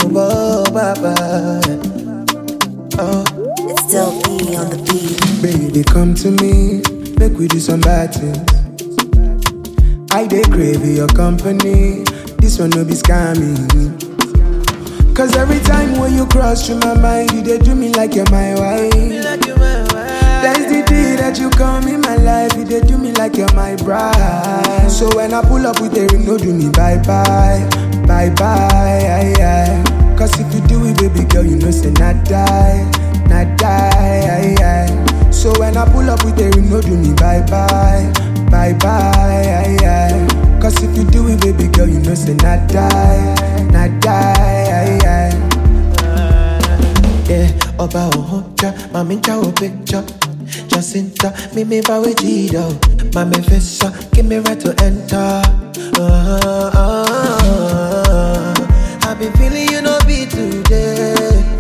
oh, baba. Oh. It's still E on the beat. Baby, come to me, make we do some bad things. I dey crave your company, this one no be scamming. Cause every time when you cross through my mind, you dey do me like you're my wife. That's the day that you come in my life, you dey do me like you're my bride. So when I pull up with a ring, no do me bye-bye, bye-bye, aye, aye. Cause if you do it, baby girl, you know say not die, aye, aye. So when I pull up with a ring, no do me bye-bye, bye-bye, aye, aye. Cause if you do it, baby girl, you know say not die, aye, aye. Yeah, Oba Ohoja, Mami Chao picture. Jacinta, me bawe Gido. Mami Fessa, give me right to enter. I've been feeling you no be today.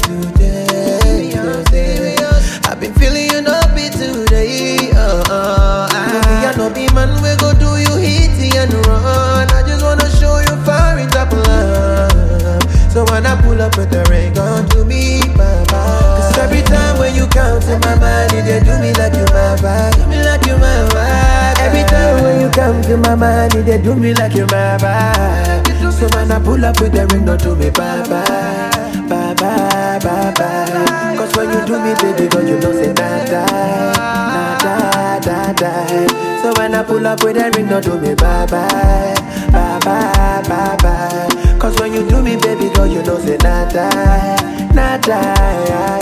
I've been feeling you no be today. I no be man, we go do you hit and run. I just wanna show you far in top love. So when I pull up with the ring on to me, baba. Cause every time when you come to my mind, you just do me like you my vibe. Do me like you my vibe. Every time when you come to my mind, you just do me like you my vibe. So when I pull up with the ring, don't do me bye-bye, bye-bye, bye-bye. Cause when you do me, baby girl, you know say nada, nada. So when I pull up with the ring, don't do me bye-bye, bye-bye, bye-bye. Cause when you do me, baby girl, you know say nada, nada.